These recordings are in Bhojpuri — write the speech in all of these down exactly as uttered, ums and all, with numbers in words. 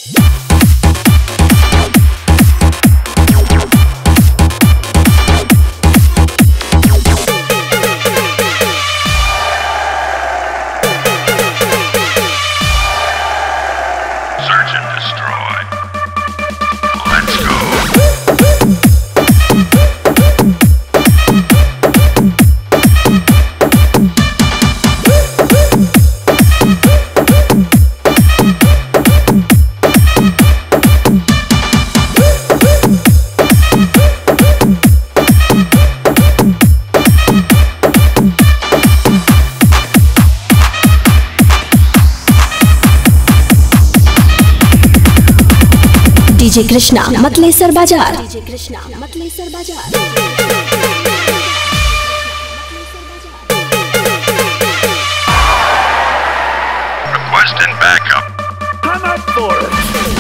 डीजे कृष्णा मतलेसर बाजार डीजे कृष्णा मतलेसर बाजार Request and backup. Come up for it.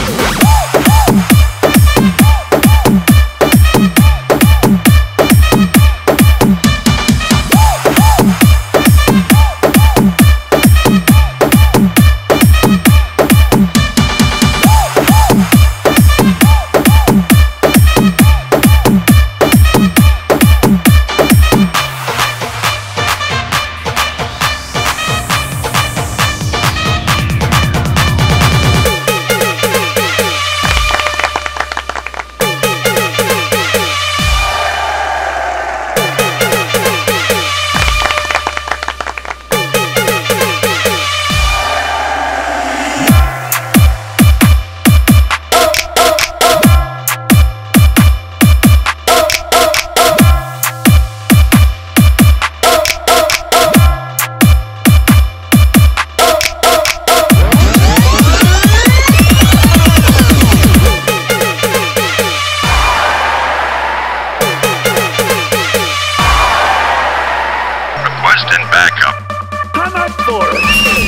And backup. Come up for it.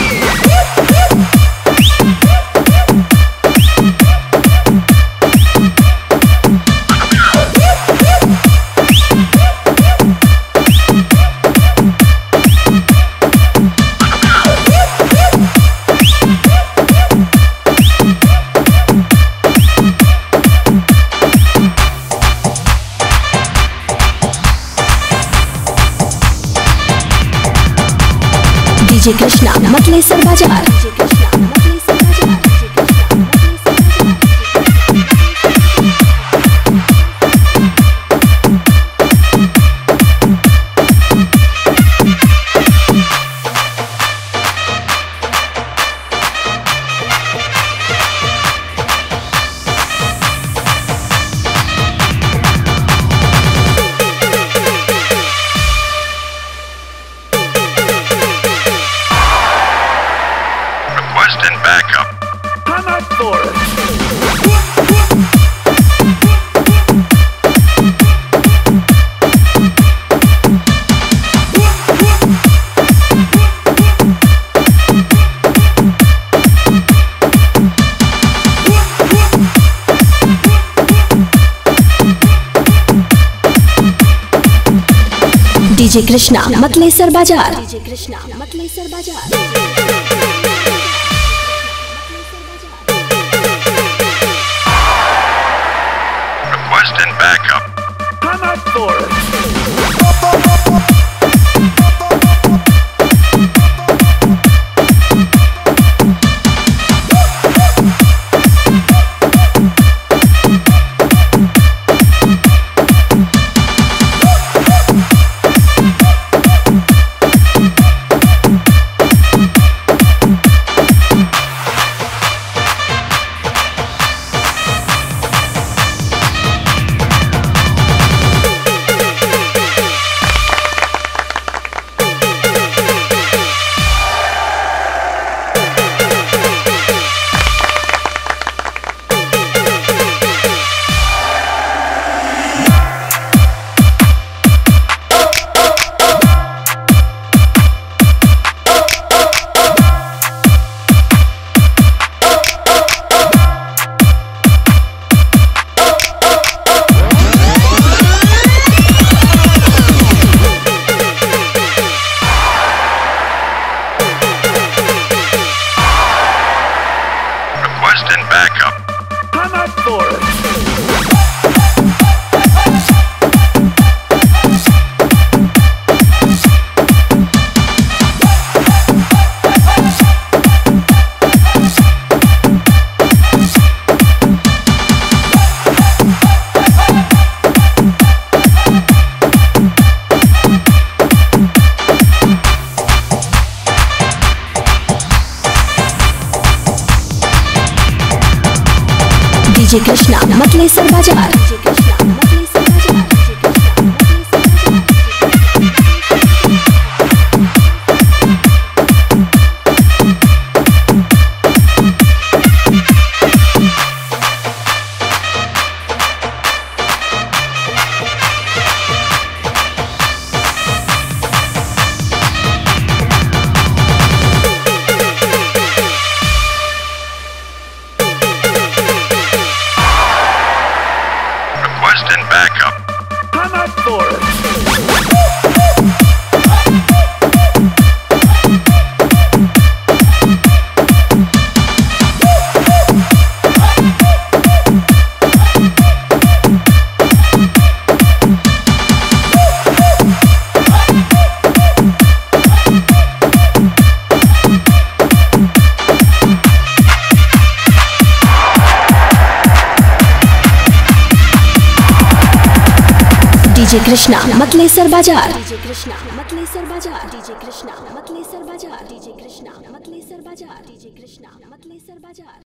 DJ Krishna Matlesar बाजार डीजे कृष्णा मतलेसर बाजार And backup. Come up for it. DJ Krishna Matlesar बाजार डीजे कृष्णा मतलेसर बाजार Request and backup. Come up for it. backup. I'm up for it. DJ Krishna Matlesar बाजार। Requesting backup. I'm up for it. DJ Krishna Matlesar बाजार। डीजे कृष्णा मतलेसर बाजार। डीजे कृष्णा मतलेसर बाजार। डीजे कृष्णा मतलेसर बाजार। डीजे कृष्णा मतलेसर बाजार।